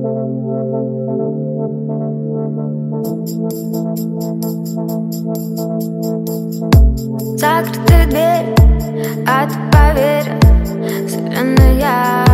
Закрытая дверь, а ты поверь, вселенная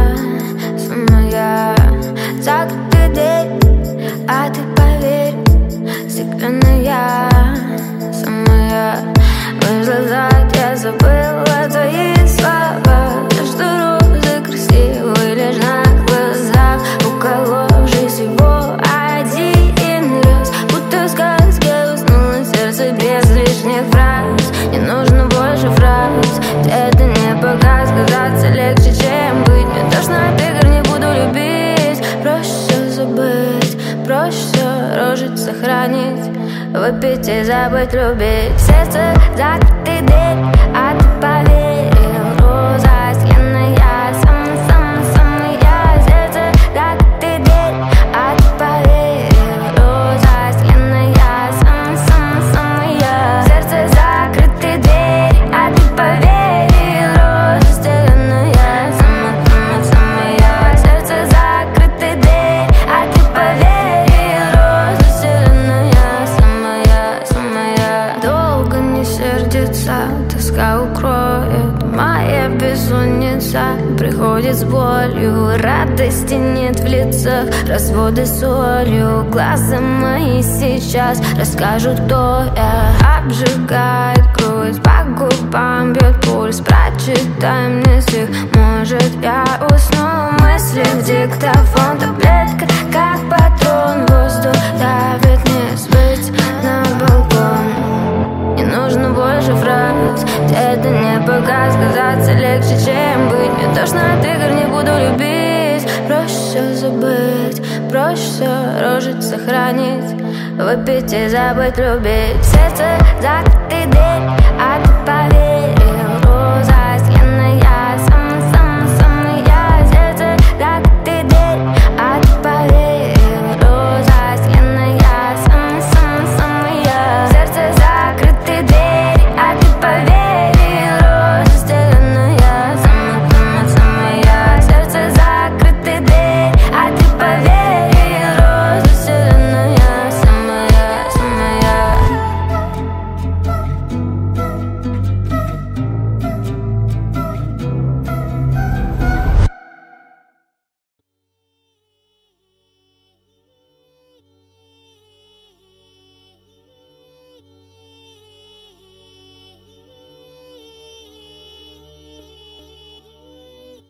самая. Закрытая дверь, а ты поверь, вселенная самая. Вышла зад, я забыла твои слова, что розы красивые лишь на глазах. У кого в жизни всего один раз, будто в сказке уснуло сердце без лишних фраз. Не нужно больше фраз, это не показ. Казаться легче, чем быть. Мне тошно от игр, не буду любить. Проще все забыть, проще все рожить, сохранить, выпить и забыть любить. В сердце закрытый дверь, а ты поверил, роза стеклянная, самая-самая. Сердце закрытый дверь, а ты поверил, роза стеклянная, самая-самая. Сердце закрытый дверь, а ты поверил, роза стеклянная, самая-самая. Сердце закрытый дверь, а ты поверил, роза стеклянная, самая-самая. Долго не сердится, тоска укроет, моя бессонница приходит с болью, радости нет в лицах, разводы солью. Глаза мои сейчас расскажут, кто я. Обжигает грудь, по губам бьет пульс, прочитай мне стих, может я усну. Мысли в диктофон, таблетка как патрон, воздух давит, не сбыть на балкон. Не нужно больше фраз, это не показ. Казаться легче, чем быть. Мне тошно от игр, не буду любить. Проще все забыть, проще все рожить, сохранить, выпить и забыть любить. В сердце закрытый дверь, а ты поверь.